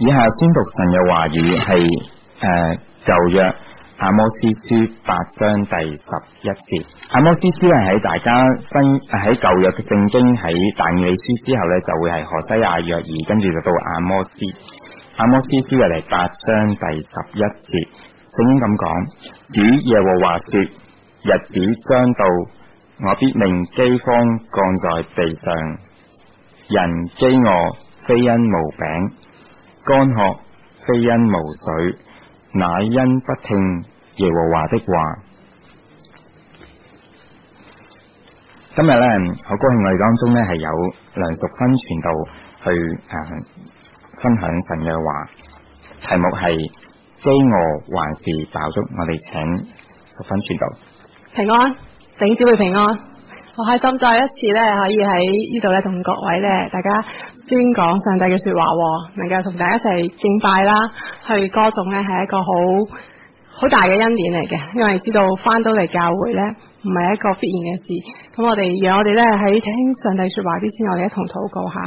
以下宣讀神嘅話語係舊約阿摩司書8章第11節。阿摩司書係喺大家喺舊約嘅聖經喺但以理書之後呢，就會係何西阿、約珥，跟住就到阿摩司。阿摩司書嘅第8章第11節，聖經咁講：主耶和華說，日子將到，我必命饑荒降在地上，人飢餓非因無餅，乾渴非因無水，乃因不聽耶和華的話。今日呢，好高興我哋當中呢係有梁淑芬傳道去分享神嘅話，題目係飢餓還是飽足。我哋請淑芬傳道。 平安，弟兄姊妹平安。我開心再一次咧，可以喺呢度咧同各位咧大家宣講上帝嘅說話，能夠同大家一齊敬拜啦，去歌頌咧係一個好大嘅恩典嚟嘅。因為知道翻到嚟教會咧唔係一個必然嘅事，咁讓我哋咧喺聽上帝說話之前，我哋一同禱告下。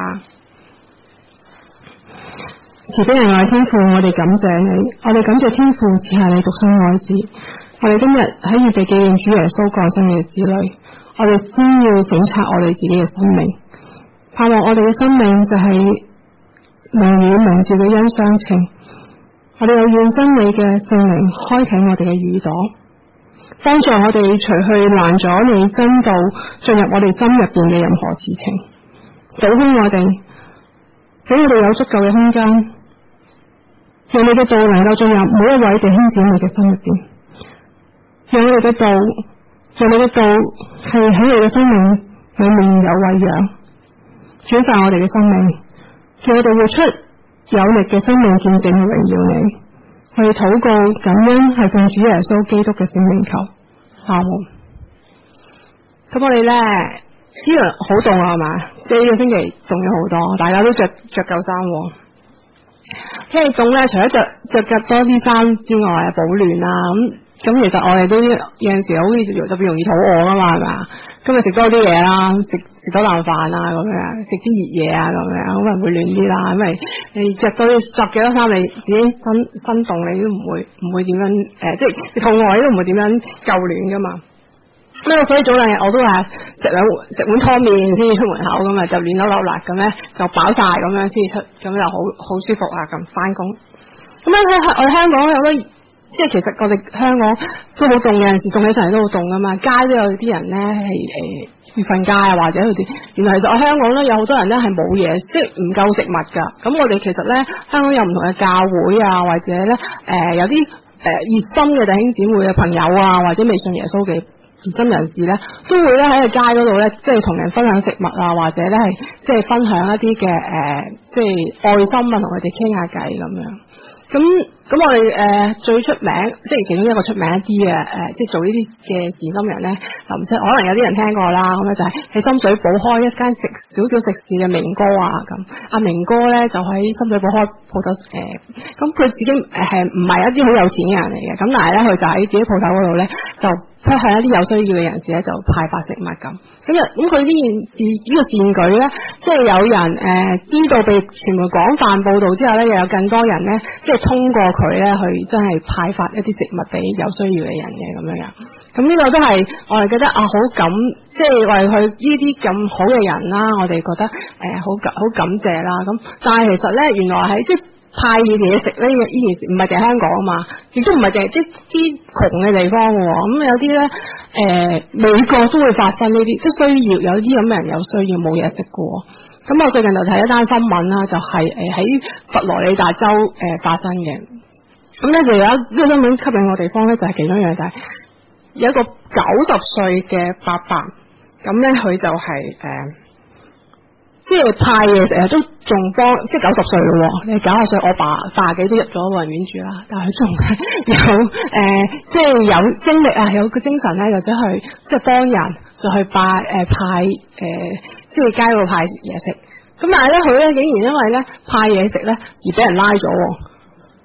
慈悲仁愛天父，我哋感謝你，我哋感謝天父賜下你獨生愛子。我哋今日喺預備紀念主耶穌降生嘅子女，我哋先要省察我哋自己嘅生命，盼望我哋嘅生命就係明與明照嘅恩相稱。我哋有願真理嘅聖靈開啟我哋嘅耳朵，幫助我哋除去攔阻你真道進入我哋心入邊嘅任何事情，倒空我哋，俾我哋有足夠嘅空間，讓你嘅道能夠進入每一位弟兄姊妹嘅心入邊，讓你嘅道係喺你嘅生命裏面有餵養，轉化我哋嘅生命，叫我哋活出有力嘅生命見證去榮耀你。我哋禱告感恩係奉主耶穌基督嘅聖名求，阿門。咁我哋咧呢樣好凍啊，係嘛？即係呢個星期凍咗好多，大家都着夠衫。天氣凍咧，除咗着多啲衫之外，保暖啊咁其實我哋都有陣時好似特別容易肚餓噶嘛，係嘛？今日食多啲嘢啦，食多啖飯啊咁樣，食啲熱嘢啊咁樣，咁咪會暖啲啦。因為你着幾多衫，你自己身凍，你都唔會點樣即係你肚餓，你都唔會點樣夠暖噶嘛。咁所以早兩日我都話食碗湯麵先至出門口，咁啊就暖粒啦，咁咧就飽晒咁樣先至出，咁就好舒服啊咁翻工。咁咧我哋香港有好多，即係其實我哋香港都好凍，有陣時凍起上嚟都好凍噶嘛，街都有啲人咧係要瞓街啊，或者佢哋原來其實我香港咧有好多人咧係冇嘢，即係唔夠食物噶。咁我哋其實咧香港有唔同嘅教會啊，或者咧有啲熱心嘅弟兄姊妹嘅朋友啊，或者未信耶穌嘅熱心人士咧，都會咧喺個街嗰度咧，即係同人分享食物啊，或者咧係即係分享一啲嘅即係愛心啊，同佢哋傾下偈咁樣。咁我哋最出名，即係其中一個出名一啲嘅即係做呢啲嘅善心人咧，就唔知可能有啲人聽過啦。咁咧就係喺深水埗開一間少少食肆嘅明哥啊，咁阿明哥咧就喺深水埗開鋪頭咁佢自己係唔係一啲好有錢嘅人嚟嘅，咁但係咧佢就喺自己鋪頭嗰度咧就向一啲有需要嘅人士咧就派發食物咁佢呢件事呢個善舉咧，即係有人知道被傳媒廣泛報導之後咧，又有更多人咧即係通過佢咧去真係派發一啲食物俾有需要嘅人嘅咁樣。咁呢個都係我哋覺得好感，即係為佢呢啲咁好嘅人啦，我哋覺得好感謝啦。咁但係其實咧，原來係即係派嘢食呢件事唔係淨係香港啊嘛，亦都唔係淨係即係啲窮嘅地方喎。咁有啲咧美國都會發生呢啲，即係需要有啲咁嘅人有需要冇嘢食嘅。咁我最近就睇一單新聞啦，就係喺佛羅里達州發生嘅。咁咧就有一個新聞吸引我地方咧，就係其中一樣就係有一個90歲嘅伯伯，咁咧佢就係即係派嘢食啊，都仲幫即係90歲咯。你90歲，我爸80幾都入咗老人院住啦，但係佢仲有即係有精力啊，有個精神咧，就走去即係幫人，就去派即係街嗰度派嘢食。咁但係咧，佢咧竟然因為咧派嘢食咧而俾人拉咗。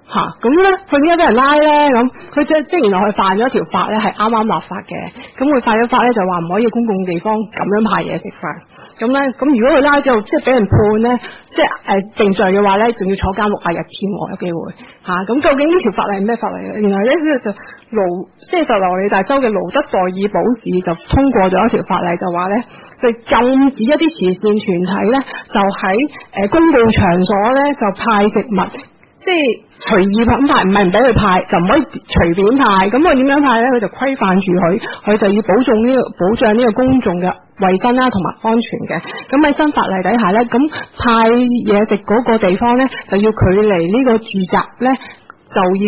咁咧佢點解俾人拉咧？咁佢即原來佢犯咗條法咧，係啱啱立法嘅。咁佢犯咗法咧，就話唔可以公共地方咁樣派嘢食飯。咁咧，咁如果佢拉之後即係俾人判咧，即係定罪嘅話咧，仲要坐監60日添喎，有機會嚇。咁究竟呢條法例係咩法例咧？原來咧呢個就即係佛羅里達州嘅勞德代爾堡市就通過咗一條法例，就話咧就禁止一啲慈善團體咧就喺公共場所咧就派食物。即係隨意咁派，唔係唔俾佢派，就唔可以隨便派。咁佢點樣派咧？佢就規範住佢就要保障呢個公眾嘅衛生啦，同埋安全嘅。咁喺新法例底下咧，咁派嘢食嗰個地方咧，就要距離呢個住宅咧就要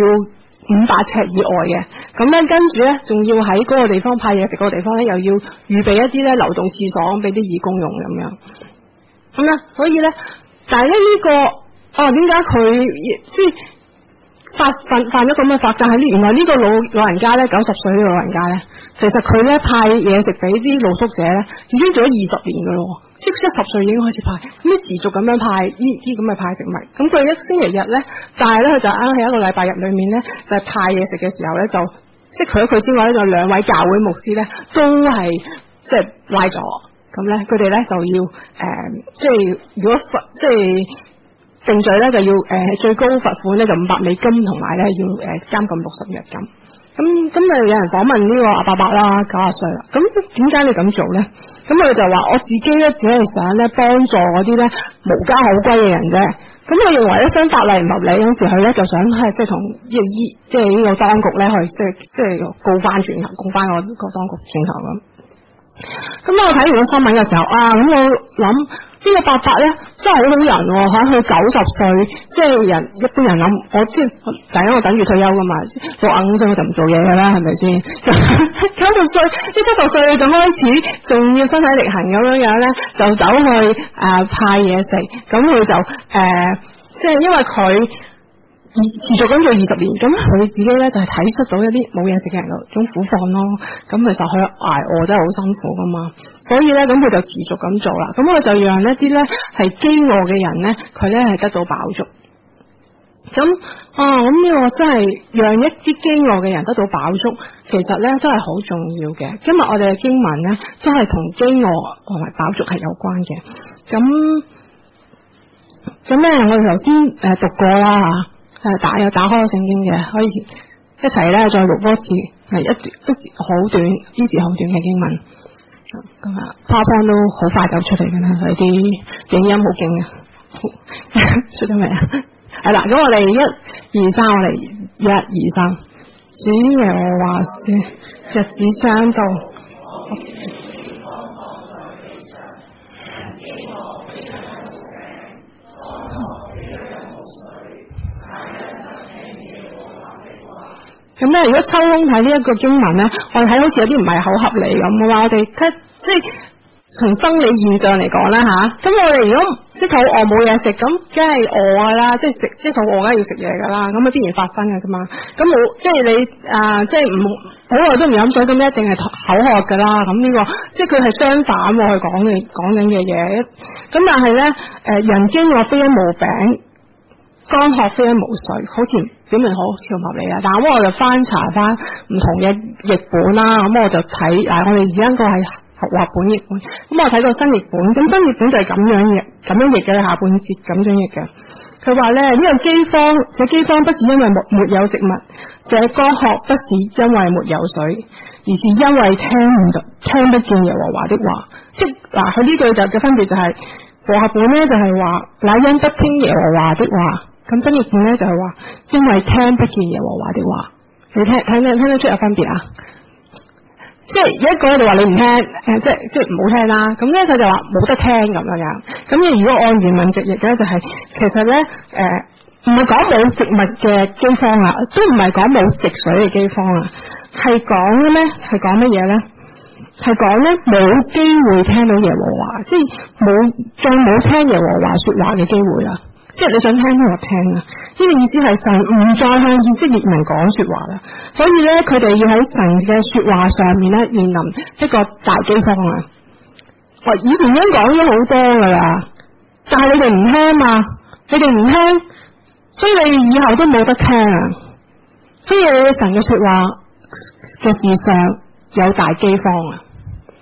500尺以外嘅。咁咧跟住咧，仲要喺嗰個地方派嘢食嗰個地方咧，又要預備一啲咧流動廁所俾啲義工用咁樣。咁咧，所以咧，但係咧呢個。點解佢即係犯咗咁嘅法？但係原來呢個老人家咧，90歲呢個老人家咧，其實佢咧派嘢食俾啲露宿者咧，已經做咗20年噶咯，即係70歲已經開始派，咁持續咁樣派呢啲咁嘅派食物。咁佢一星期日咧，但係咧佢就啱喺一個禮拜日裏面咧，就係派嘢食嘅時候咧，就即係除咗佢之外咧，就2位教會牧師咧，都係即係拉咗。咁咧，佢哋咧就要即係如果即係。定罪咧就要最高罰款咧就$500，同埋咧要監禁60日咁。咁就有人訪問呢個阿伯伯啦，90歲啦。咁點解你咁做咧？咁佢就話我自己咧只係想咧幫助嗰啲咧無家可歸嘅人啫。咁我認為咧新法例唔合理，有時佢咧就想係即係同即係呢個當局咧去即係告翻轉頭，告翻個當局轉頭咁。咁我睇完個新聞嘅時候咁我諗。呢個伯伯咧真係好好人喎，佢90歲，即係一般人諗，我即係第一我等住退休噶嘛，65歲我就唔做嘢噶啦，係咪先？90歲，即係70歲就開始，仲要身體力行咁樣咧，就走去派嘢食，咁佢就即係因為佢。持續咁做20年，咁佢自己咧就係睇出到一啲冇嘢食嘅人嗰種苦況咯。咁其實佢捱餓真係好辛苦噶嘛，所以咧咁佢就持續咁做啦。咁佢就讓一啲咧係飢餓嘅人咧，佢咧係得到飽足。咁呢個真係讓一啲飢餓嘅人得到飽足，其實咧真係好重要嘅。今日我哋嘅經文咧都係同飢餓同埋飽足係有關嘅。咁咧我哋頭先讀過啦。有打開個聖經嘅，可以一齊咧再讀多次，係一好短，呢字好短嘅經文。咁PowerPoint都好快就出嚟嘅啦，佢啲影音好勁嘅，出咗未啊？係啦，咁我哋1、2、3，我哋1、2、3，主耶和華說，日子將到。咁咧，如果抽空睇呢一個經文咧，我哋睇好似有啲唔係好合理咁嘅話，我哋即係從生理現象嚟講啦吓，咁我哋如果即係肚餓冇嘢食，咁梗係餓噶啦，即係肚餓梗係要食嘢噶啦，咁啊必然發生嘅噶嘛。咁冇即係你即係唔好耐都唔飲水，咁一定係口渴噶啦。咁呢個即係佢係相反佢講緊嘅嘢。咁但係咧人飢餓非因無餅，乾渴非因無水，好似表面好似唔合理啊！但係我就翻查翻唔同嘅譯本啦，咁我就睇我哋而家個係和合本譯本，咁我睇過新譯本，咁新譯本就係咁樣譯嘅，下半節咁樣譯嘅。佢話咧呢個饑荒不是因為沒有食物，這乾渴不是因為沒有水，而是因為聽不見耶和華的話。即佢呢句就嘅分別就係和合本咧就係話乃因不聽耶和華的話。咁新譯本咧就係話，因為聽不見耶和華的話，你聽得出有分別啊？即係一個就話你唔聽，即係唔好聽啦。咁咧佢就話冇得聽咁樣。咁如果按原文直譯咧，就係其實咧唔係講冇食物嘅饑荒啊，都唔係講冇食水嘅饑荒啊，係講嘅咩？係講乜嘢咧？係講咧冇機會聽到耶和華，即係冇聽耶和華說話嘅機會啊！即係你想聽就聽啊！呢個意思係神唔再向以色列民講說話啦，所以咧佢哋要喺神嘅說話上面咧面臨一個大饑荒啊！以前已經講咗好多噶啦，但係你哋唔聽嘛，你哋唔聽， 所以你以後都冇得聽啊！所以你神嘅說話嘅事上有大饑荒啊！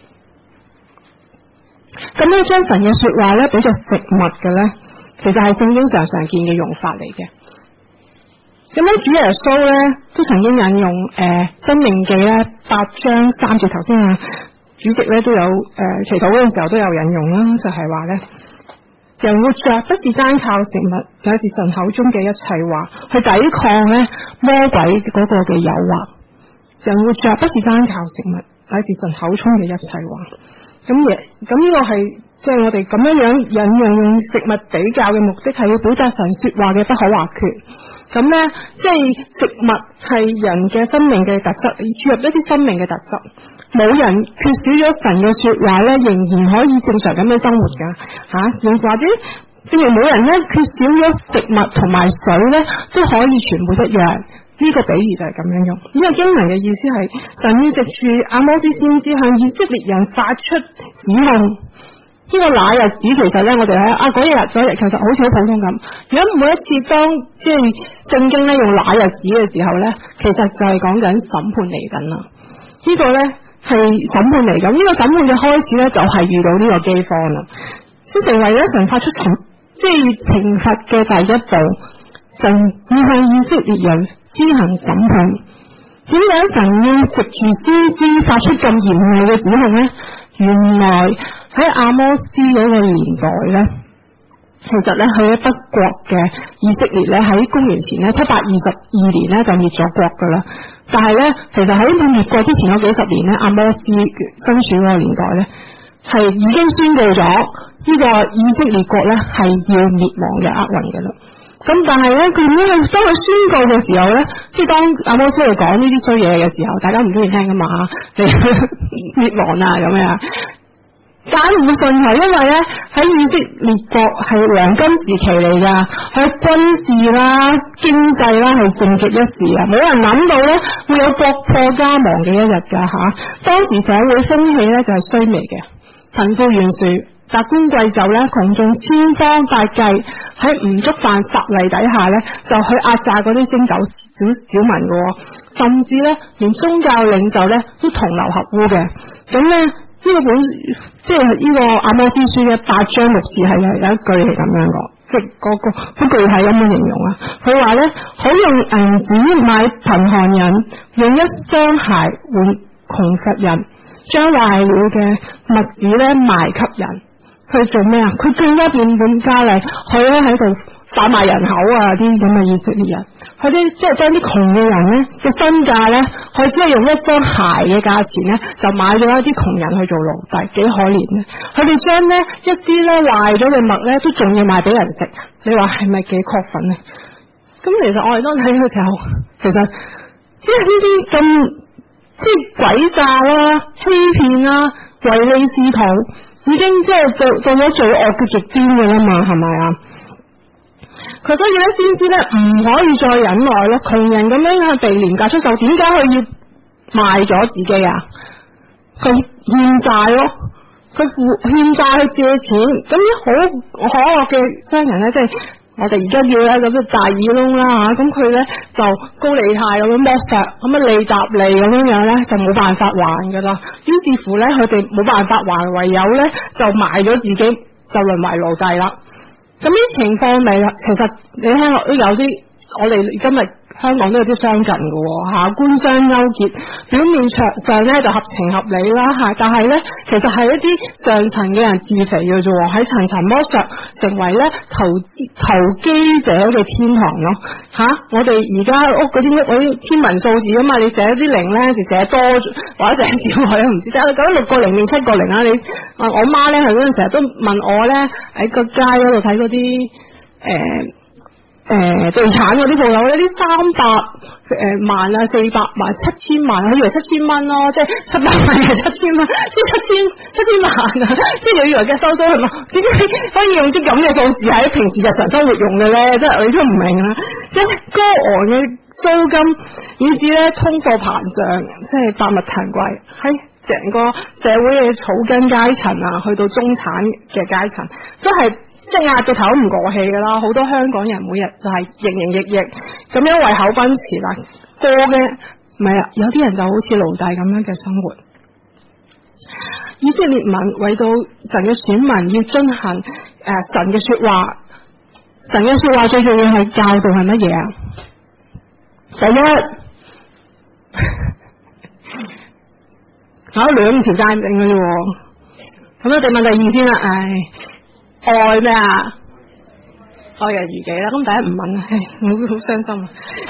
咁呢將神嘅說話咧比作食物嘅咧，其實係聖經常見嘅用法嚟嘅。咁咧主耶穌咧都曾經引用申命記咧8章3節，頭先啊主席咧都有祈禱嗰陣時候都有引用啦，就係話咧人活着不是單靠食物，乃是神口中嘅一切話去抵抗咧魔鬼嗰個嘅誘惑。人活着不是單靠食物，乃是神口中嘅一切話。咁呢個係即係我哋咁樣引用食物比較嘅目的，係要表達神說話嘅不可或缺。咁咧，即係食物係人嘅生命嘅特質，注入一啲生命嘅特質。冇人缺少咗神嘅說話咧，仍然可以正常咁樣生活噶吓，或者正如冇人咧缺少咗食物同埋水咧，都可以全部一樣。呢個比喻就係咁樣用。呢個經文嘅意思係神要藉住阿摩斯先知向以色列人發出指控。呢個那日子其實咧，我哋喺嗰日其實好似好普通咁。如果每一次當即係聖經咧用那日子嘅時候咧，其實就係講緊審判嚟緊啦。呢個咧係審判嚟緊。呢個審判嘅開始咧就係遇到呢個饑荒啦，先成為咗神發出即係懲罰嘅第一步。神要向以色列人施行審判。點解神要藉住先知發出咁嚴厲嘅指控咧？原來喺阿摩斯嗰個年代咧，其實咧喺北國嘅以色列咧喺公元前咧722年咧就滅咗國噶啦。但係咧，其實喺佢滅國之前嗰幾十年咧，阿摩斯身處嗰個年代咧，係已經宣告咗呢個以色列國咧係要滅亡嘅厄運噶啦。咁但係咧，佢當佢宣告嘅時候咧，即係當阿摩斯嚟講呢啲衰嘢嘅時候，大家唔中意聽噶嘛，你滅亡啊咁樣，梗唔會信佢，因為咧喺以色列國係黃金時期嚟噶，喺軍事啦、經濟啦係盛極一時啊，冇人諗到咧會有國破家亡嘅一日噶吓。當時社會風氣咧就係衰微嘅，貧富懸殊。達官貴胄咧，窮盡千方百計喺唔觸犯法例底下咧，就去壓榨嗰啲星斗小民嘅，甚至咧連宗教領袖咧都同流合污嘅。咁咧呢個本即係呢個阿摩斯書嘅8章6節係有一句係咁樣講，即係好具體咁樣形容啊。佢話咧，好用銀子買貧寒人，用一雙鞋換窮乏人，將壞了嘅麥子咧賣給人。佢做咩啊？佢更加變本加厲，佢咧喺度販賣人口啊！啲咁嘅以色列人，佢啲即係將啲窮嘅人咧嘅身價咧，佢只係用一雙鞋嘅價錢咧，就買咗一啲窮人去做奴隸，幾可憐咧！佢哋將咧一啲咧壞咗嘅麥咧，都仲要賣俾人食，你話係咪幾過分咧？咁其實我哋當睇嘅時候，其實即係呢啲咁即係詭詐啦、欺騙啦、唯利是圖。已經即係做咗罪惡嘅極端嘅啦嘛，係咪啊？佢所以咧，先知咧唔可以再忍耐咯。窮人咁樣去被廉價出售，點解佢要賣咗自己啊？佢欠債咯，佢欠債去借錢，咁啲好可惡嘅商人咧，即係我哋而家叫咧咁嘅大耳窿啦吓，咁佢咧就高利貸咁樣剝削，咁啊利搭利咁樣咧就冇辦法還噶啦。於是乎咧，佢哋冇辦法還，唯有咧就賣咗自己，就淪為奴隸啦。咁呢啲情況咪其實你聽落都有啲，我哋今日香港都有啲相近嘅吓，官商勾結，表面上咧就合情合理啦吓，但係咧其實係一啲上層嘅人自肥嘅啫，喺層層剝削，成為咧投機者嘅天堂咯吓。我哋而家屋嗰啲天文數字啊嘛，你寫啲零咧就寫多或者寫少，我都唔知。但係講6個0定7個0啊，你我媽咧佢嗰陣成日都問我咧喺個街嗰度睇嗰啲地產嗰啲鋪頭咧，啲300萬啊、400萬、7000萬，我以為7000蚊咯，即係700萬係7000蚊，即係7000萬啊！即係你以為嘅收租係嘛？點解可以用啲咁嘅數字喺平時日常生活用嘅咧？即係你都唔明啦！即係高昂嘅租金，以至咧通貨膨脹，即係百物騰貴，喺成個社會嘅草根階層啊，去到中產嘅階層，都係。 即係壓到頭唔過氣噶啦。好多香港人每日就係營營役役咁樣為口奔馳啦，過嘅唔係啊，有啲人就好似奴隸咁樣嘅生活。以色列民為到神嘅選民要遵行神嘅說話，神嘅說話最重要係教導係乜嘢啊？第一，搞兩條界定嘅啫，咁我哋問第二先啦。愛咩啊？愛人如己啦。咁第一唔問啦，我好傷心。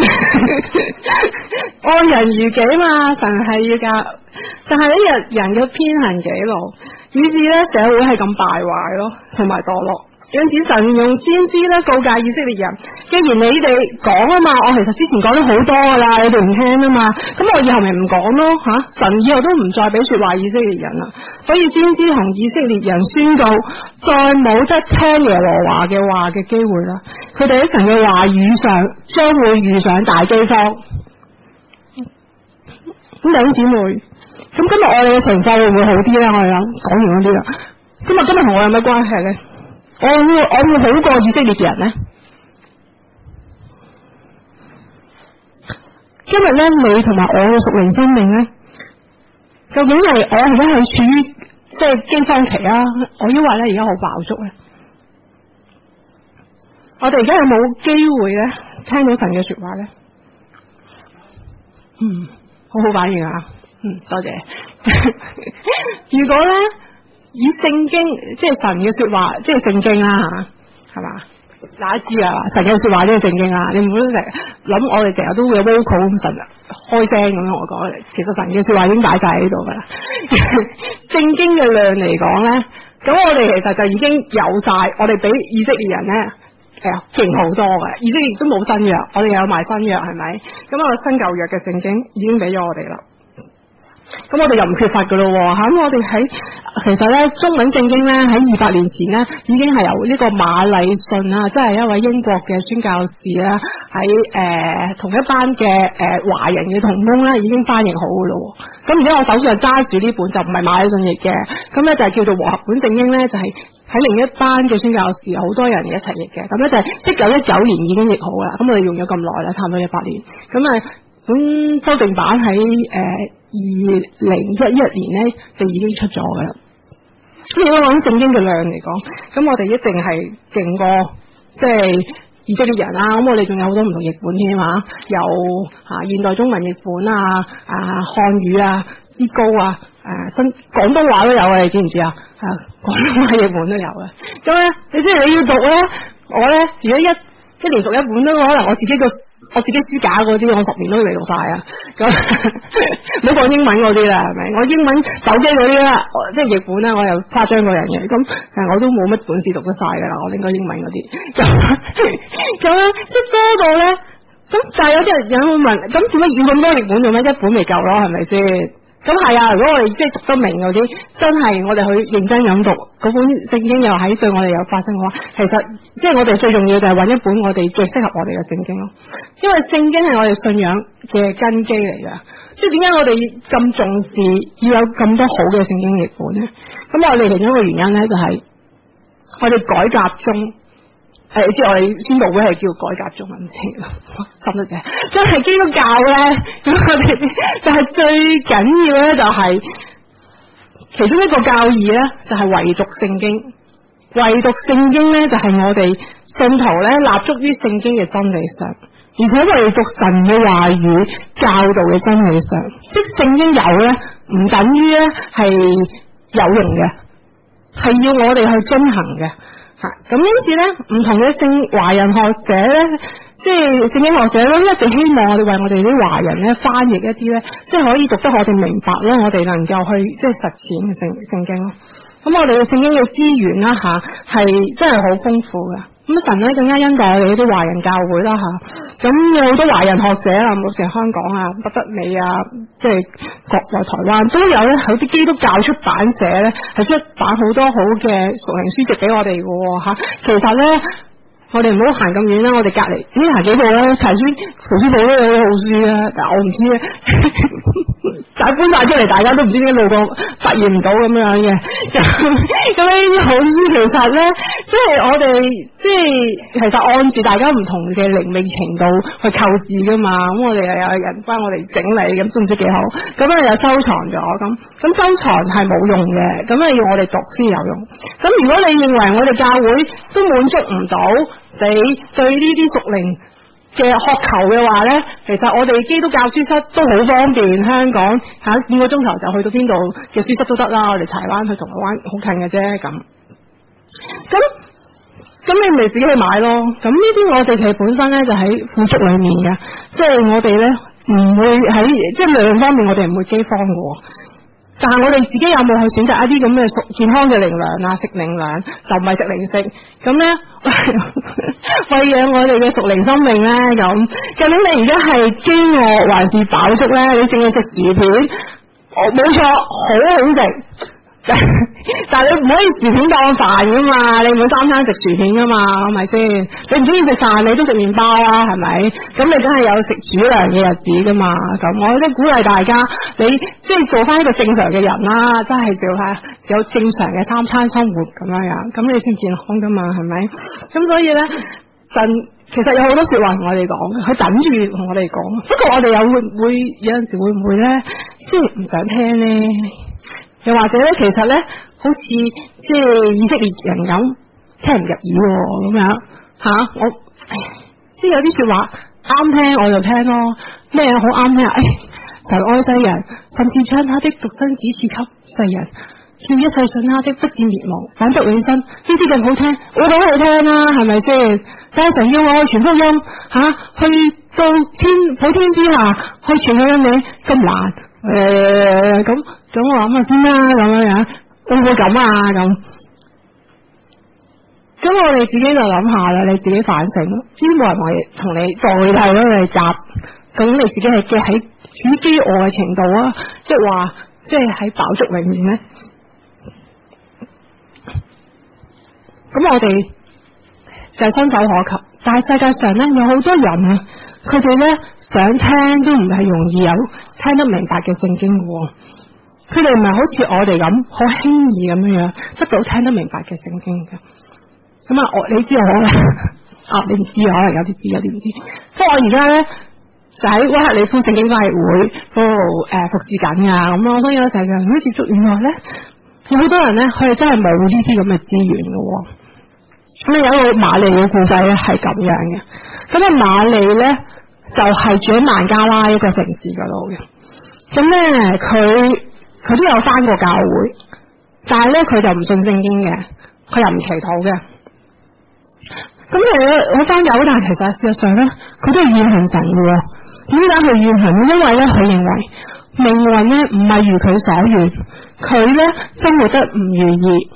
愛人如己嘛，神係要教，但係呢人嘅偏行己路，以致咧社會係咁敗壞咯，同埋墮落。因此神用先知咧告誡以色列人，既然你哋講啊嘛，我其實之前講咗好多噶啦，你哋唔聽啊嘛，咁我以後咪唔講咯吓。神以後都唔再俾說話以色列人啦，所以先知同以色列人宣告，再冇得聽耶和華嘅話嘅機會啦。佢哋喺神嘅話語上將會遇上大饑荒。咁弟兄姊妹，咁今日我哋嘅情況會唔會好啲咧？我哋講完嗰啲啦，今日同我有咩關係咧？我會好過以色列嘅人咧？今日咧，你同埋我嘅屬靈生命咧，究竟係我而家係處於即係饑荒期啊？我因為咧而家好飽足咧，我哋而家有冇機會咧聽到神嘅說話咧？好好反應啊！多謝。如果咧以聖經即係神嘅說話，即係聖經啦吓，係嘛？大家知啊，神嘅說話即係聖經啦。你唔好成日諗，我哋成日都會有 vocal 咁神開聲咁樣我講，其實神嘅說話已經擺晒喺度噶啦。聖經嘅量嚟講咧，咁我哋其實就已經有晒，我哋比以色列人咧勁好多嘅。以色列都冇新約，我哋有埋新約，係咪？咁我新舊約嘅聖經已經俾咗我哋啦。咁我哋又唔缺乏噶咯吓，咁我哋喺其實咧中文聖經咧喺200年前咧已經係由呢個馬禮遜啊，即係一位英國嘅宣教士啦，喺同一班嘅華人嘅同工咧已經翻譯好噶咯。咁而家我手上揸住呢本就唔係馬禮遜譯嘅，咁咧就係叫做和合本聖經咧，就係喺另一班嘅宣教士好多人一齊譯嘅。咁咧就係1919年已經譯好啦，咁我哋用咗咁耐啦，差唔多100年。咁本修訂版喺2011年咧就已經出咗噶啦。咁如果講聖經嘅量嚟講，咁我哋一定係勁過即係以色列人啦。咁我哋仲有好多唔同譯本添嘛，有現代中文譯本啊、漢語啊、詩歌啊、廣東話都有啊，你知唔知啊？廣東話譯本都有啊。咁咧，你知你要讀咧，我咧如果一年讀一本都可能我自己書架嗰啲，我10年都未讀晒啊！咁唔好講英文嗰啲啦，係咪？我英文手機嗰啲啦，即係譯本咧，我又誇張過人嘅。咁我都冇乜本事讀得晒噶啦，我應該英文嗰啲。咁即係多到咧，咁但係有啲人會問，咁點解要咁多譯本做咩？一本未夠咯，係咪先？咁係啊！如果我哋即係讀得明嗰啲，真係我哋去認真咁讀嗰本聖經，又喺對我哋有發生嘅話，其實即係我哋最重要就係揾一本我哋最適合我哋嘅聖經咯。因為聖經係我哋信仰嘅根基嚟噶。即係點解我哋咁重視要有咁多好嘅聖經譯本咧？咁我哋其中一個原因咧，就係我哋改革中。即係我哋宣道會係叫改革中文聽，心都正。即係基督教咧，咁我哋就係最緊要咧，就係其中一個教義咧，就係唯獨聖經。唯獨聖經咧，就係我哋信徒咧立足於聖經嘅真理上，而且唯獨神嘅話語教導嘅真理上。即係聖經有咧，唔等於咧係有用嘅，係要我哋去遵行嘅。咁因此咧，唔同嘅華人學者咧，即係聖經學者咧，一直希望我哋為我哋啲華人咧翻譯一啲咧，即係可以讀得我哋明白咧，我哋能夠去即係實踐嘅聖經咯。咁我哋嘅聖經嘅資源啦係真係好豐富嘅。咁神咧更加恩待我哋啲華人教會啦咁有好多華人學者啊，目前香港啊、北美啊，即係國內台灣都有咧，有啲基督教出版社咧係出版好多好嘅屬靈書籍俾我哋嘅其實咧，我哋唔好行咁遠啦，我哋隔籬行幾步啦，圖書館都有好書啊，但我唔知咧。 搬晒出嚟，大家都唔知點解路過發現唔到咁樣嘅。咁呢啲好處其實咧，即係我哋即係其實按住大家唔同嘅靈命程度去購置噶嘛。咁我哋又有人幫我哋整理，咁都唔知幾好。咁咧又收藏咗，咁收藏係冇用嘅，咁要我哋讀先有用。咁如果你認為我哋教會都滿足唔到你對呢啲屬靈嘅渴求嘅話咧，其實我哋基督教書室都好方便，香港5個鐘頭就去到邊度嘅書室都得啦。我哋柴灣去銅鑼灣好近嘅啫，咁你咪自己去買咯。咁呢啲我哋其實本身咧就喺富足裏面嘅，即係我哋咧唔會喺即係量方面我哋唔會饑荒嘅。但係我哋自己有冇去選擇一啲咁嘅健康嘅靈糧啊？食靈糧就唔係食零食，咁咧餵養我哋嘅屬靈生命咧。咁究竟你而家係飢餓還是飽足咧？你淨係食薯片，冇錯，好好食。但係你唔可以薯片當飯噶嘛，你唔會三餐食薯片噶嘛，係咪先？你唔中意食飯，你都食麵包啦，係咪？咁你梗係有食主糧嘅日子噶嘛？咁我即係鼓勵大家，你即係做翻一個正常嘅人啦，真係做下有正常嘅三餐生活咁樣，咁你先健康噶嘛，係咪？咁所以咧，神其實有好多說話同我哋講，佢等住同我哋講。不過我哋有陣時會唔會咧，即係唔想聽咧？又或者咧，其實咧，好似即係以色列人咁聽唔入耳咁樣我即係有啲說話啱聽我就聽咯，咩好啱聽神愛世人，甚至將他的獨生子賜給世人，叫一切信他的不至滅亡，反得永生。呢啲咁好聽，我覺得好聽啦，係咪先？但係神要我去傳福音去到普天之下去傳福音，你咁難咁我諗下先啦，咁樣會唔會咁啊？咁我哋自己就諗下啦，你自己反省，知冇人同你再睇咯，你答，咁你自己係喺處於飢餓嘅程度啊，即係話即係喺飽足裏面咧。咁我哋就係伸手可及，但係世界上咧有好多人啊，佢哋咧想聽都唔係容易有聽得明白嘅聖經喎。佢哋唔係好似我哋咁好輕易咁樣得到聽得明白嘅聖經嘅。咁你知我咧你唔知，可能有啲知有啲唔知。不過我而家咧就喺威克里夫聖經翻譯會嗰度服侍緊啊。咁我當然有成日同佢接觸，原來咧有好多人咧佢哋真係冇呢啲咁嘅資源嘅。咁有一個瑪利嘅故仔咧係咁樣嘅。咁瑪利咧就係住喺孟加拉一個城市嗰度嘅。咁咧佢都有返過教會，但係咧佢就唔信聖經嘅，佢又唔祈禱嘅。咁佢返教會，但係其實事實上咧，佢都係怨恨神嘅。點解佢怨恨？因為咧佢認為命運咧唔係如佢所願，佢咧生活得唔如意。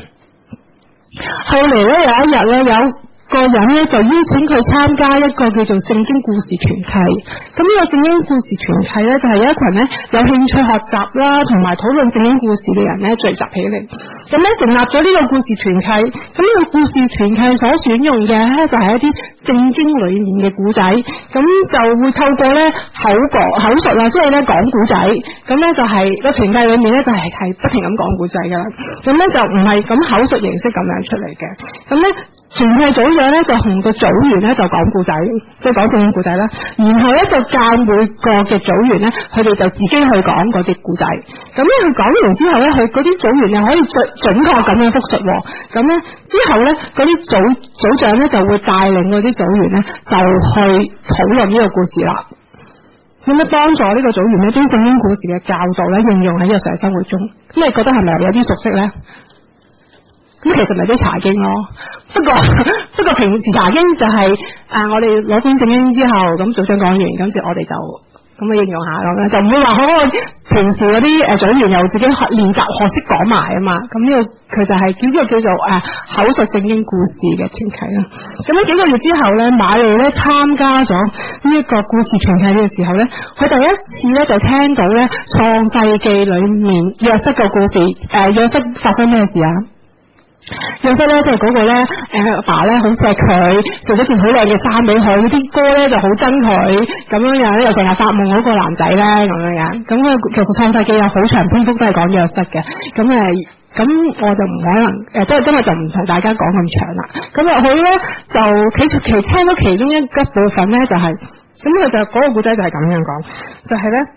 後嚟咧有一日咧有個人咧就邀請佢參加一個叫做聖經故事團契。咁呢個聖經故事團契咧就係有一群咧有興趣學習啦同埋討論聖經故事嘅人咧聚集起嚟。咁咧成立咗呢個故事團契。咁呢個故事團契所選用嘅咧就係一啲聖經裏面嘅故仔。咁就會透過咧口述啊，即係咧講故仔。咁咧就係個團契裏面咧就係不停咁講故仔噶啦。咁咧就唔係咁口述形式咁樣出嚟嘅。咁咧團契組長咧就同個組員咧就講故仔，即係講聖經故仔啦。然後咧就教每個嘅組員咧，佢哋就自己去講嗰啲故仔。咁咧佢講完之後咧，佢嗰啲組員又可以準確咁樣複述。咁咧之後咧，嗰啲組長咧就會帶領嗰啲組員咧就去討論呢個故事啦。咁咧幫助呢個組員咧將聖經故事嘅教導咧應用喺日常生活中。咁你覺得係咪有啲熟悉咧？咁其實咪啲查經咯，不過平時查經就係我哋攞本聖經之後，咁組長講完，跟住我哋就咁去應用下咁樣，就唔會話平時嗰啲組員又自己練習學識講埋啊嘛。咁呢個佢就係叫做口述聖經故事嘅團契啦。咁呢幾個月之後咧，瑪利咧參加咗呢一個故事團契嘅時候咧，佢第一次咧就聽到咧創世記裏面約瑟個故事。約瑟發生咩事啊？ 約瑟咧，即係嗰個咧，阿爸咧好錫佢，做咗件好靚嘅衫俾佢，啲哥咧就好憎佢，咁樣樣又成日發夢嗰個男仔咧，咁樣樣，咁佢其實創世記有好長篇幅都係講約瑟嘅，咁我就唔可能即係今日就唔同大家講咁長啦。咁佢咧就佢聽到其中一部分咧就係、咁佢就嗰個故仔就係咁樣講，就係咧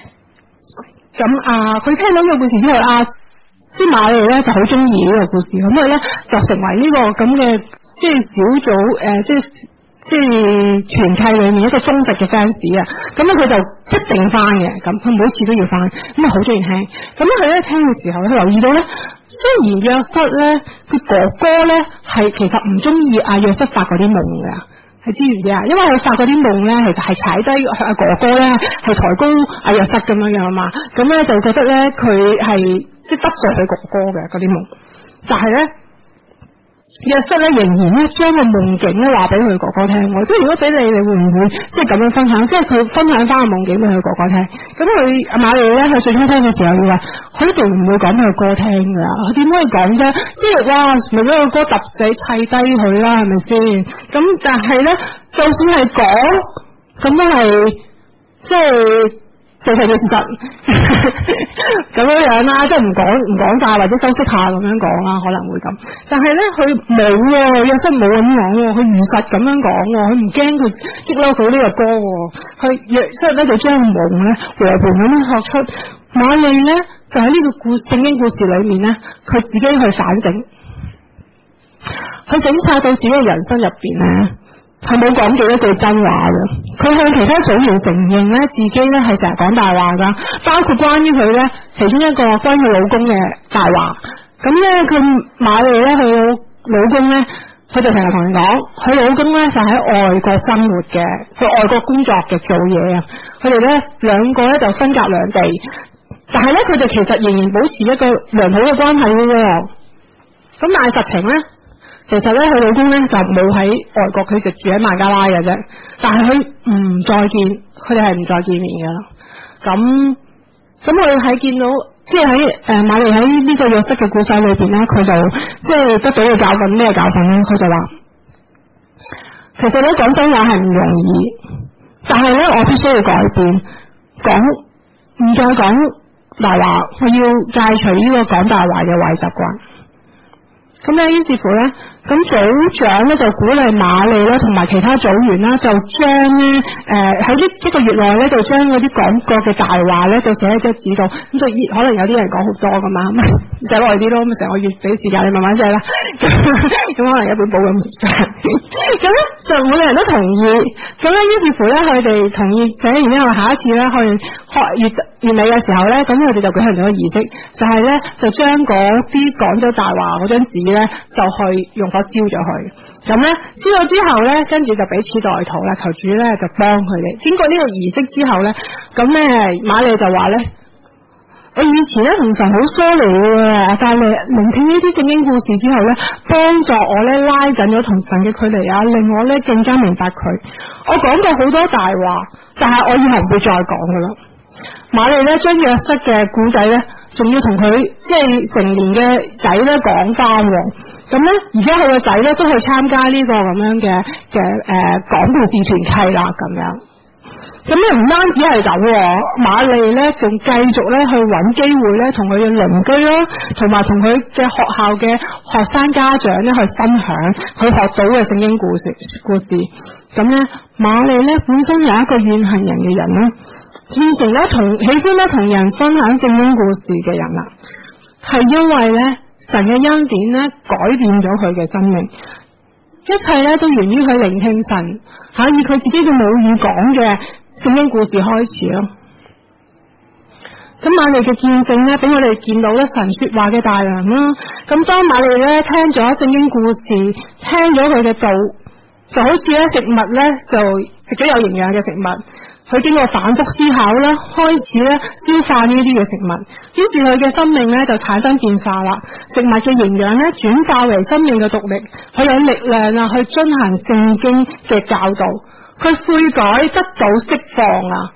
咁佢聽到呢個故事之後啲瑪麗咧就好中意呢個故事，咁佢咧就成為呢個咁嘅即係小組即係團契裏面一個忠實嘅 fans 啊，咁咧佢就一定翻嘅，咁佢每次都要翻，咁啊好中意聽，咁咧佢咧聽嘅時候咧，佢留意到咧，雖然約瑟咧佢哥哥咧係其實唔中意阿約瑟發嗰啲夢嘅。係知唔知啊？因為佢發嗰啲夢咧，其實係踩低阿哥哥咧，係抬高阿約瑟咁樣樣嘛。咁咧就覺得咧，佢係即係得罪佢哥哥嘅嗰啲夢。但係咧，約瑟咧仍然咧將個夢境咧話俾佢哥哥聽。即係如果俾你會唔會即係咁樣分享？即係佢分享翻個夢境俾佢哥哥聽。咁佢阿瑪麗咧，佢最初聽嘅時候要話，佢一定唔會講俾佢哥聽㗎。佢點可以講啫？即係哇，咪俾個哥揼死砌低佢啦，係咪先？咁但係咧，就算係講，咁都係即係做係嘅事實咁樣樣啦，即係唔講晒或者修飾下咁樣講啦，可能會咁。但係咧，佢冇喎，約瑟冇咁講喎，佢如實咁樣講喎，佢唔驚佢激嬲佢呢個歌喎，佢約瑟咧就將夢咧和盤咁樣學出。瑪麗咧就喺呢個聖經故事裏面咧，佢自己去反省，佢省察到自己嘅人生入邊咧。係冇講幾多句真話嘅，佢向其他組員承認咧，自己咧係成日講大話噶，包括關於佢咧其中一個關於老公嘅大話。咁咧，佢瑪麗咧，佢老公咧，佢就成日同人講，佢老公咧就喺外國生活嘅，佢外國工作嘅做嘢啊。佢哋咧兩個咧就分隔兩地，但係咧佢哋其實仍然保持一個良好嘅關係嘅。咁但係實情咧。其實咧，佢老公咧就冇喺外國，佢就住喺孟加拉嘅啫。但係佢唔再見，佢哋係唔再見面嘅啦。咁我哋喺見到，即係喺瑪麗喺呢個約瑟嘅故事裏邊咧，佢就即係得到嘅教訓咩教訓咧？佢就話，其實咧講真話係唔容易，但係咧我必須要改變，唔再講大話，我要戒除呢個講大話嘅壞習慣。咁咧，於是乎咧，咁組長咧就鼓勵瑪麗咧同埋其他組員啦，就將咧喺呢一個月內咧，就將嗰啲講過嘅大話咧，就寫喺張紙度。咁就可能有啲人講好多噶嘛，咁寫耐啲咯，咁成個月俾時間你慢慢寫啦。咁可能一本簿咁。咁咧就每個人都同意。咁咧，於是乎咧，佢哋同意寫完之後，下一次咧月尾嘅時候咧，咁佢哋就舉行咗個儀式，就係咧就將嗰啲講咗大話嗰張紙咧，就去用火燒咗佢。咁咧燒咗之後咧，跟住就彼此代禱啦，求主咧就幫佢哋。經過呢個儀式之後咧，咁咧瑪麗就話咧，我以前咧同神好疏離嘅，但係聆聽呢啲聖經故事之後咧，幫助我咧拉緊咗同神嘅距離啊，令我咧更加明白佢。我講過好多大話，但係我以後唔會再講噶啦。瑪麗咧將約瑟嘅故仔咧，仲要同佢即係成年嘅仔咧講翻，咁咧而家佢個仔咧都去參加呢個咁樣嘅講故事團契啦，咁樣。咁咧唔單止係咁，瑪麗咧仲繼續咧去揾機會咧同佢嘅鄰居啦，同埋同佢嘅學校嘅學生家長咧去分享佢學到嘅聖經故事。咁咧瑪麗咧本身係一個怨恨人嘅人啦，變成咧喜歡咧同人分享聖經故事嘅人啦，係因為咧神嘅恩典咧改變咗佢嘅生命，一切咧都源於佢聆聽神以佢自己嘅母語講嘅聖經故事開始咯。咁瑪麗嘅見證咧，俾我哋見到咧神說話嘅大能啦。咁當瑪麗咧聽咗聖經故事，聽咗佢嘅道，就好似咧食物咧就食咗有營養嘅食物，佢經過反覆思考啦，開始咧消化呢啲嘅食物，於是佢嘅生命咧就產生變化啦。食物嘅營養咧轉化為生命嘅動力，佢有力量去遵行聖經嘅教導，佢悔改得到釋放啊！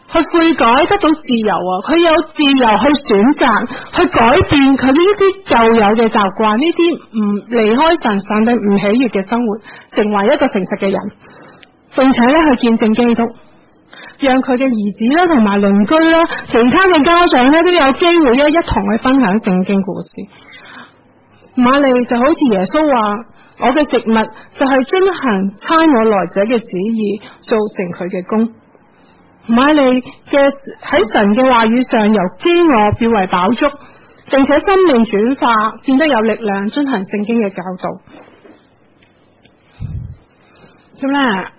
去悔改得到自由啊！佢有自由去選擇，去改變佢呢啲舊有嘅習慣，呢啲唔離開神上帝唔喜悅嘅生活，成為一個誠實嘅人，並且咧去見證基督，讓佢嘅兒子啦同埋鄰居啦，其他嘅家長咧都有機會咧一同去分享聖經故事。瑪利就好似耶穌話：我嘅植物就係遵行差我來者嘅旨意，做成佢嘅工。瑪利嘅喺神嘅話語上，由飢餓變為飽足，並且生命轉化，變得有力量，遵行聖經嘅教導。咁咧，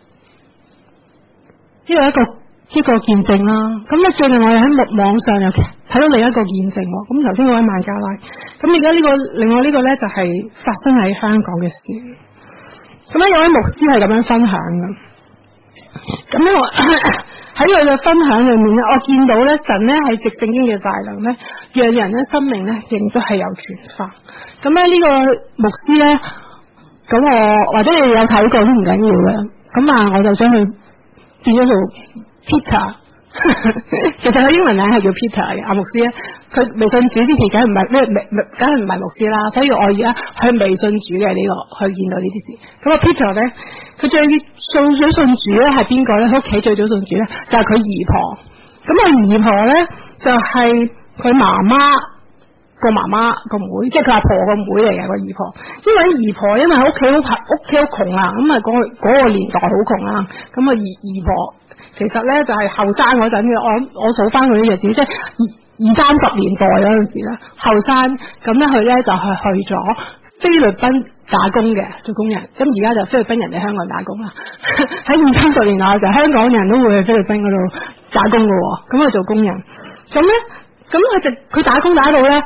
呢個一個見證啦。咁咧最近我哋喺網上又睇到另一個見證。咁頭先嗰位孟加拉，咁而家呢個另外呢個咧就係發生喺香港嘅事。咁咧有位牧師係咁樣分享嘅。咁咧我喺佢嘅分享裏面咧，我見到咧神咧係藉聖經嘅大能咧，讓人咧生命咧亦都係有轉化。咁咧呢個牧師咧，咁我或者你有睇過都唔緊要嘅。咁啊，我就將佢變咗做 Peter。其實佢英文名係叫 Peter 嘅。阿牧師咧，佢未信主之前梗係唔係梗係唔係牧師啦。所以我而家去未信主嘅呢個去見到呢啲事。咁啊 Peter 咧，佢最早信主咧係邊個咧？佢屋企最早信主咧就係佢姨婆。咁啊姨婆咧就係佢媽媽個媽媽個妹，即係佢阿婆個妹嚟嘅個姨婆。呢位姨婆因為屋企好窮啊，咁啊嗰個年代好窮啊，咁啊姨婆。其實咧就係後生嗰陣嘅，我數翻佢啲日子，即係20-30年代嗰陣時咧，後生咁咧佢咧就係去咗菲律賓打工嘅做工人，咁而家就菲律賓人嚟香港打工啦。喺20-30年代就香港人都會去菲律賓嗰度打工嘅，咁佢做工人，咁咧咁佢打工打到咧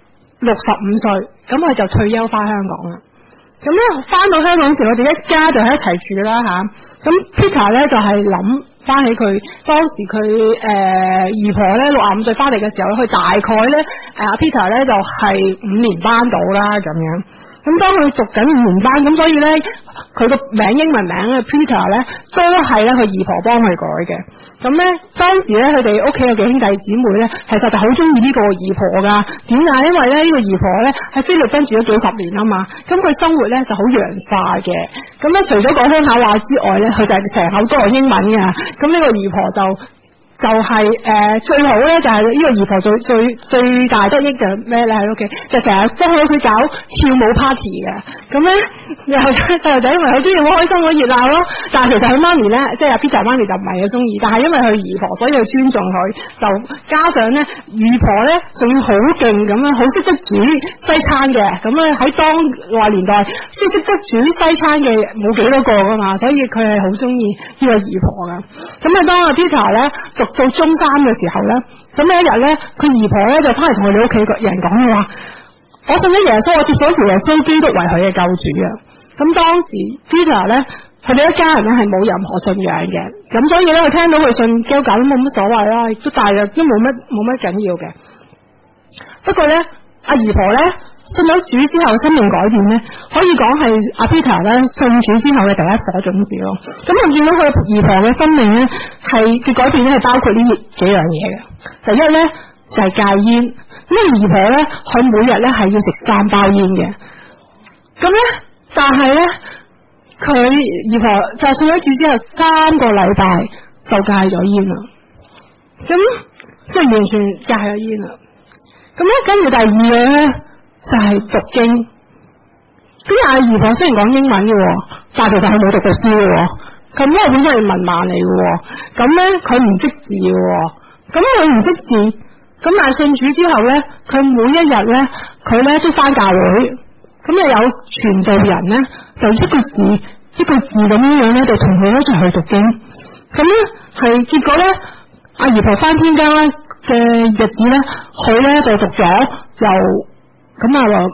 65歲，咁佢就退休翻香港啦。咁咧翻到香港時，我哋一家就喺一齊住啦吓。咁 Peter 咧就係諗翻起佢當時佢姨婆咧65歲翻嚟嘅時候，佢大概咧Peter 咧就係5年班到啦咁樣。咁當佢讀緊5年班，咁所以咧佢個名英文名咧 Peter 咧都係咧佢姨婆幫佢改嘅。咁咧當時咧佢哋屋企有幾兄弟姊妹咧，其實就好中意呢個姨婆噶。點解？因為咧呢個姨婆咧喺菲律賓住咗幾十年啊嘛，咁佢生活咧就好洋化嘅。咁咧除咗講鄉下話之外咧，佢就係成口都係英文嘅。咁呢個姨婆就係最好咧，就係呢個姨婆最大得益就咩咧喺屋企，就成日幫佢屋企搞跳舞 party 嘅。咁咧又細路仔因為好中意好開心好熱鬧咯，但係其實佢媽咪咧，即係阿 Peter 媽咪就唔係好中意，但係因為佢姨婆，所以佢尊重佢，就加上咧姨婆咧仲要好勁咁樣，好識得煮西餐嘅。咁咧喺當話年代，識得煮西餐嘅冇幾多個噶嘛，所以佢係好中意呢個姨婆噶。咁啊當阿 Peter 咧到中3嘅時候咧，咁有一日咧，佢姨婆咧就翻嚟同我哋屋企個人講嘅話：我信咗耶穌，我接咗耶穌基督為佢嘅救主啊！咁當時 Peter 咧，佢哋一家人咧係冇任何信仰嘅，咁所以咧佢聽到佢信基督教都冇乜所謂啦，亦都大約都冇乜緊要嘅。不過咧，阿姨婆咧信咗主之後生命改變咧，可以講係阿 Peter 咧信主之後嘅第一顆種子咯。咁我見到佢姨婆嘅生命咧係嘅改變咧係包括呢幾樣嘢嘅。第一咧就係戒煙，咁姨婆咧佢每日咧係要食3包煙嘅。咁咧但係咧佢姨婆就信咗主之後3個禮拜就戒咗煙啦。咁即係完全戒咗煙啦。咁咧跟住第二樣咧就係讀經。咁阿姨婆雖然講英文嘅，但係其實佢冇讀過書嘅。咁因為本身係文盲嚟嘅，咁咧佢唔識字嘅。咁佢唔識字，咁但係信主之後咧，佢每一日咧，佢咧都返教會。咁又有傳道人咧，就一個字咁樣咧，就同佢一齊去讀經。咁咧係結果咧，阿姨婆返天家嘅日子咧，佢咧就讀咗由咁啊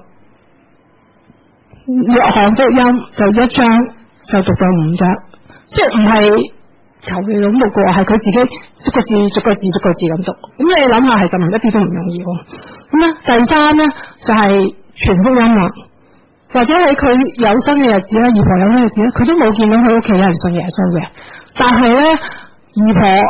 約翰福音就1章就讀到5章，即係唔係求其咁讀過，係佢自己逐個字咁讀。咁你諗下係咁，一啲都唔容易喎。咁咧第3咧就係傳福音啦，或者喺佢有生嘅日子咧，姨婆有生嘅日子咧，佢都冇見到佢屋企有人信耶穌嘅。但係咧姨婆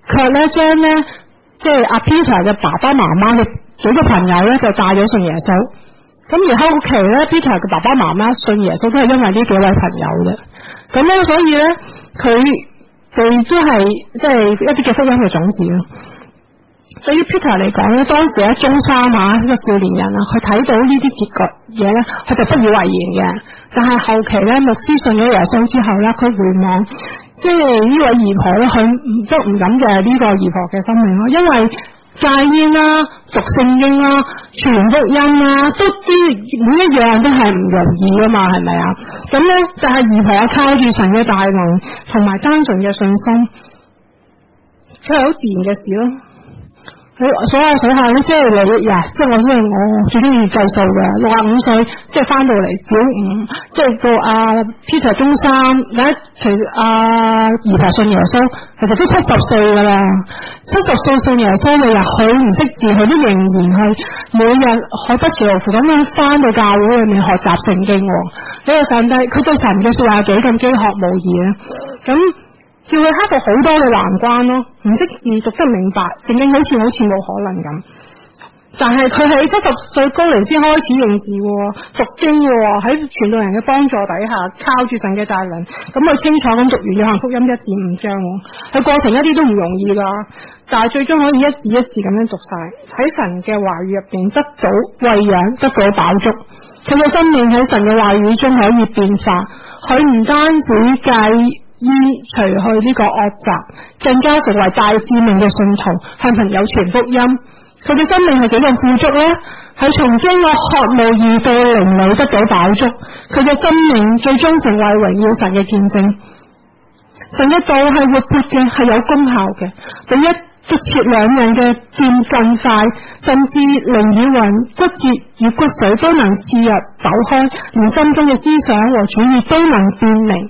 卻咧將咧即係阿 Peter 嘅爸爸媽媽嘅幾個朋友咧就帶咗信耶穌。咁而後期咧 Peter 嘅爸爸媽媽信耶穌都係因為呢幾位朋友嘅。咁咧所以咧佢哋都係即係一啲嘅福音嘅種子咯。對於 Peter 嚟講咧，當時喺中三啊，一個少年人啊，佢睇到呢啲結局嘢咧，佢就不以為然嘅。但係後期咧，牧師信咗耶穌之後咧，佢回望，即係呢位姨婆咧，佢都唔感謝呢個姨婆嘅生命咯，因為戒煙啦、讀聖經啦、傳福音啦，都知每一樣都係唔容易噶嘛，係咪啊？咁咧就係姨婆靠住神嘅大能同埋單純嘅信心，佢係好自然嘅事咯。佢數下咧，即係你呀，即係我因為我最中意計數嘅，65歲即係翻到嚟小五，即係到Peter 中三，其實姨婆信耶穌，其實都70歲噶啦，70歲信耶穌嘅人，佢唔識字，佢都仍然係每日好不辭勞苦咁樣翻到教會裏面學習聖經。呢個上帝，佢對神嘅說話幾咁飢渴慕義咧，咁。叫佢克服好多嘅難關咯，唔識字讀得明白，聖經好似冇可能咁。但係佢喺70歲高齡先開始認字，讀經喺傳道人嘅幫助底下，靠住神嘅大能，咁佢清楚咁讀完約翰福音1至5章，佢過程一啲都唔容易噶，但係最終可以一字一字咁樣讀晒，喺神嘅話語入邊得到餵養，得到飽足，佢嘅生命喺神嘅話語中可以變化，佢唔單止戒煙除去呢個惡習，更加成為大使命嘅信徒，向朋友傳福音。佢嘅生命係幾咁富足呢？係從經過渴慕義到靈裏得到飽足，佢嘅生命最終成為榮耀神嘅見證。神嘅道係活潑嘅，係有功效嘅，比一竹切兩刃嘅劍更快，甚至靈與魂、骨節與骨髓都能刺入剖開，連心中嘅思想和主意都能辨明。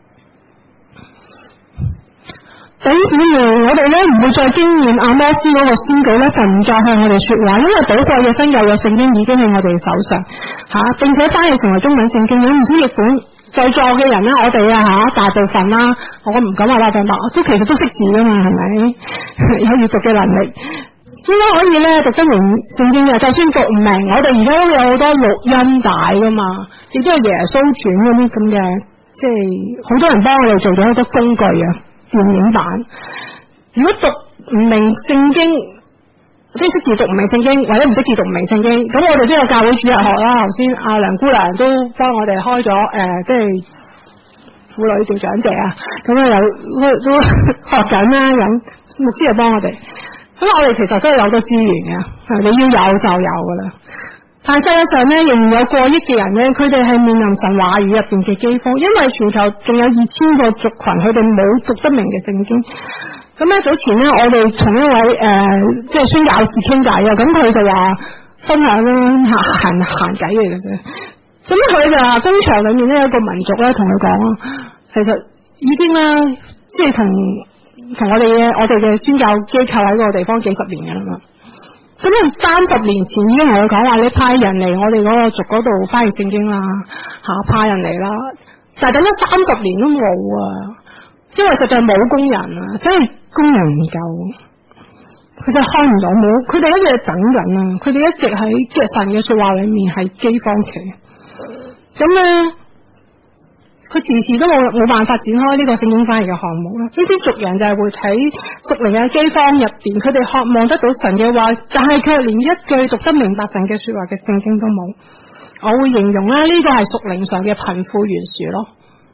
弟兄姊妹，我哋咧唔會再經驗阿摩斯嗰個宣告咧，就唔再向我哋說話，因為寶貴嘅新舊嘅聖經已經喺我哋手上並且翻譯成為中文聖經。有唔少譯本在座嘅人咧，我哋大部分啦，我唔敢話百分百，都其實都識字噶嘛，係咪？有閱讀嘅能力，應該可以咧讀得明聖經嘅。就算讀唔明，我哋而家都有好多錄音帶噶嘛，亦都有耶穌傳嗰啲咁嘅，即係好多人幫我哋做咗好多工具啊。電影版，如果讀唔明聖經，即係識字讀唔明聖經，或者唔識字讀唔明聖經，咁我哋都有教會主日學啦。頭先阿梁姑娘都幫我哋開咗即係婦女做長者啊，咁又都學緊啦，咁牧師又幫我哋。咁我哋其實都係有個資源嘅，你要有就有噶啦。但係世界上咧，仍然有過億嘅人咧，佢哋係面臨神話語入邊嘅饑荒，因為全球仲有2000個族群，佢哋冇讀得明嘅聖經。咁咧早前咧，我哋同一位即係宣教士傾偈啊，咁佢就話分享啦，閒偈嚟嘅啫。咁佢就話工場裏面咧有一個民族咧同佢講，其實已經咧即係同我哋嘅宣教機構喺嗰個地方幾十年嘅啦嘛。咁30年前已經同佢講話，你派人嚟我哋嗰個族嗰度翻譯聖經啦，派人嚟啦。但係等咗30年都冇啊，因為實在冇工人啊，真係工人唔夠，佢就開唔到冇，佢哋一直等緊啊，佢哋一直喺即係神嘅說話裏面係饑荒期。咁咧，佢時時都冇辦法展開呢個聖經翻譯嘅項目啦。呢啲族人就係會喺屬靈嘅饑荒入邊，佢哋渴望得到神嘅話，但係卻連一句讀得明白神嘅說話嘅聖經都冇。我會形容咧，呢個係屬靈上嘅貧富懸殊咯。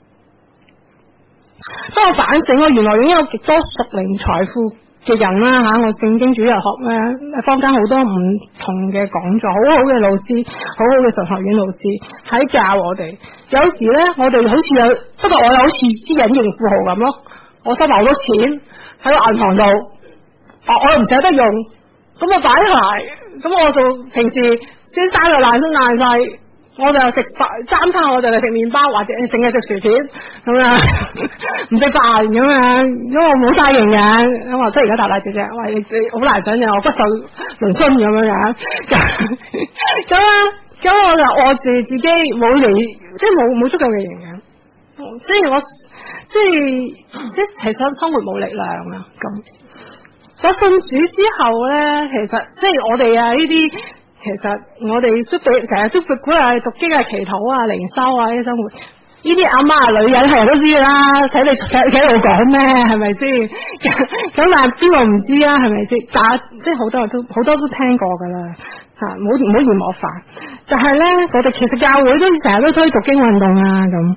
當我反省，我原來擁有極多屬靈財富嘅人啦我聖經主日學咧，坊間好多唔同嘅講座，好好嘅老師，好好嘅神學院老師喺教我哋。有時咧，我哋好似不過我又好似啲隱形富豪咁咯。我收埋好多錢喺個銀行度，我又唔捨得用，咁我擺鞋，咁我就平時先生就爛晒。我就食飯3餐，我就係食麵包或者淨係食薯片咁啊，唔食飯咁啊，因為我冇晒營養，咁我即係而家大隻啫，喂，你好難想象我骨瘦嶙峋咁樣，咁我就餓住自己冇嚟，即係冇足夠嘅營養，即係其實生活冇力量啊咁。 我信主之後咧，其實即係我哋啊呢啲，其實我哋都成日都鼓勵讀經啊、祈禱啊、靈修啊呢啲生活。呢啲阿媽啊、女人係人都知㗎啦，睇你企喺度講咩，係咪先？咁但係邊個唔知啊？係咪先？但即係好多都聽過㗎啦，嚇！唔好嫌我煩。但係咧，我哋其實教會都成日都推讀經運動啊，咁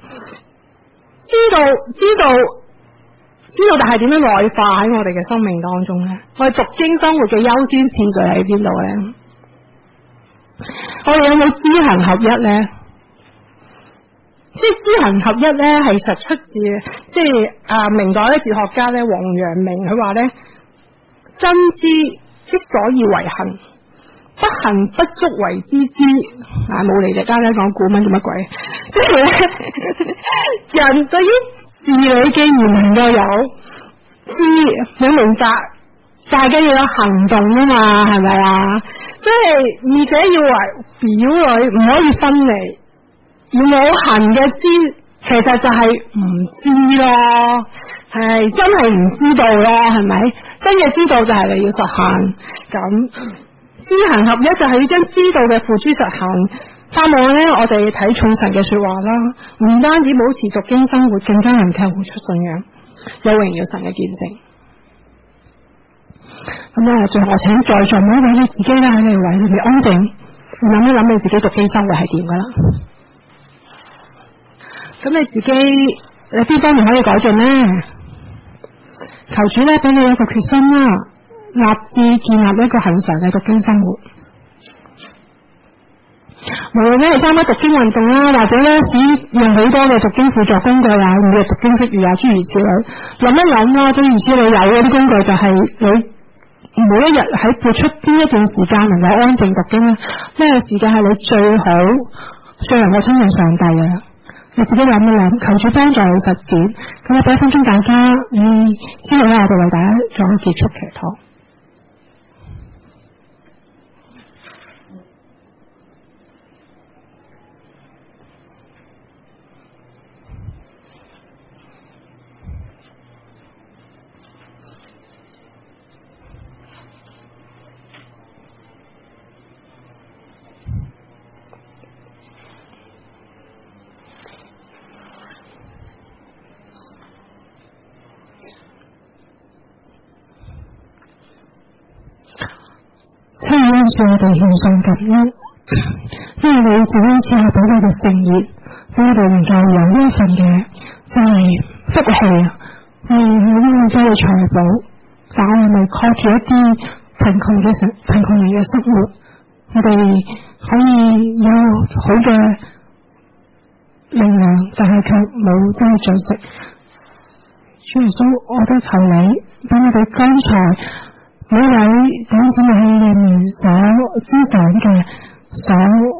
知道，但係點樣內化喺我哋嘅生命當中咧？我哋讀經生活嘅優先次序喺邊度咧？我哋有冇知行合一咧？即係知行合一咧，係實出自即係明代咧哲學家咧王陽明，佢話咧真知之所以為行，不行不足為之知。冇理嘅，家講古文做乜鬼？即係咧，人對於事理既然能夠有知，你明白，大家要有行動啊嘛，係咪啊？即係二者要為表裏，唔可以分離。要冇行嘅知，其實就係唔知咯，係真係唔知道咯，係咪？真嘅知道就係你要實行，咁知行合一就係要將知道嘅付諸實行。盼望咧，我哋睇重神嘅說話啦，唔單止保持讀經生活，更加能夠活出信仰，有榮耀神嘅見證。咁啊，最後我請在座每一位你自己咧喺你位裏面安靜，諗一諗你自己讀經生活係點噶啦。咁你自己你邊方面可以改進呢？求主咧俾你一個決心啦，立志建立一個恆常嘅讀經生活。無論咧係參加讀經運動啦，或者咧使用好多嘅讀經輔助工具啊，每日讀經識語啊，諸如此類。諗一諗啦，諸如此類有嗰啲工具就係你每一日喺撥出邊一段時間能夠安靜讀經咧，呢個時間係你最能夠親近上帝嘅。你自己諗一諗，求主幫助你實踐。咁我俾一分鐘大家，之後咧我哋為大家做結束祈禱。親愛的主，我哋獻上感恩，因為你自己賜下俾我哋聖業，俾我哋能夠有呢一份嘅即係福氣啊！我哋有呢咁多嘅財寶，但我哋咪靠住一啲貧窮人嘅生活，我哋可以有好嘅力量，但係卻冇真係進食。主耶穌，我都求你俾我哋剛才每位弟兄姊妹喺裏面所思想嘅、所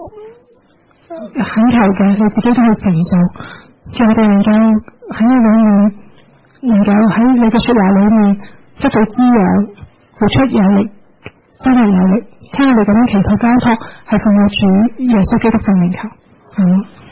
懇求嘅，你自己都去成就，叫我哋能夠喺你裏面，能夠喺你嘅說話裏面得到滋養，付出有力，真係有力。聽我哋咁樣祈禱交託，係奉我主耶穌基督聖名求。